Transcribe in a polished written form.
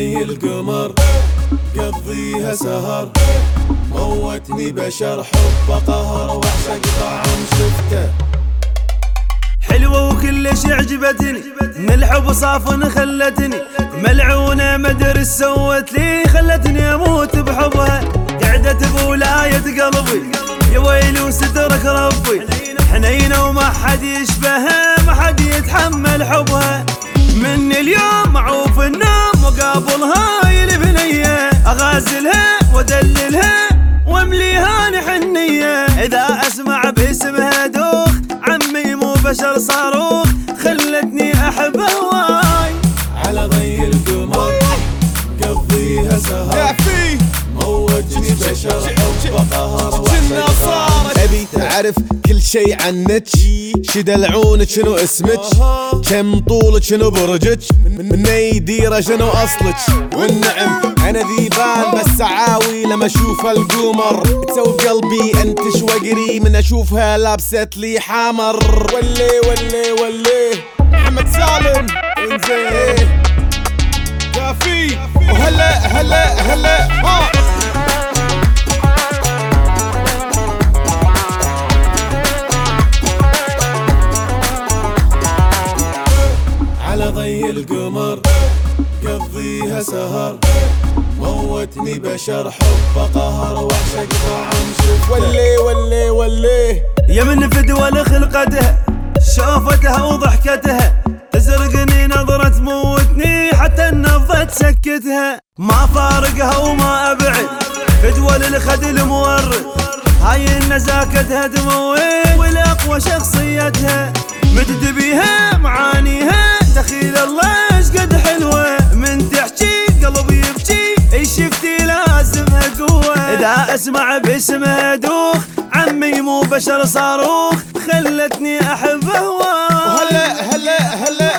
ضي القمر قضيها سهر، موتني بشر حب قهر واعشق طعم شفته. حلوة وكلش عجبتني من الحب صاف خلتني ملعونة مدري سوت لي خلتني اموت بحبها. قعدت بولاية قلبي يا ويلي وسترك ربي، حنينة وما حد يشبهها ما حد يتحمل حبها. من اليوم معروف النوم وقابلها يا البنية، اغازلها وادللها وامليها حنية. اذا اسمع باسمها دوخ عمي مو بشر صاروخ، خلتني احبها واي. على ضي القمر قضيها سهر، موتني بشر حب قهر واعشق طعم. ابي تعرف كل شي عنك، شدلعونك شنو اسمك، كم طولك شنو برجك، من اي ديره شنو اصلك. والنعم انا ذيبان بس عاوي لما اشوف القمر، تسوي بقلبي انتش وقري من اشوفها لابست لي حمر. ولي ولي ولي محمد سالم انزين كافي وهلا هلا هلا ها. على ضي القمر قضيها سهر، موتني بشر حب قهر واعشق طعم شفته. ولي ولي ولي يا من فدوى لخلقتها شوفتها وضحكتها، تزرقني نظرة تموتني حتى النبضة تسكتها. ما فارقها وما ابعد فدوى للخد المورد، هاي النزاكتها تموت والاقوى شخصيتها. مدد بيها معانيها دخيل الله ايش قد حلوة، من تحكي قلبي يبكي اي شفتي لازمها قوة. اذا اسمع باسمها دوخ عمي مو بشر صاروخ، خلتني احبه وهلا هلا هلا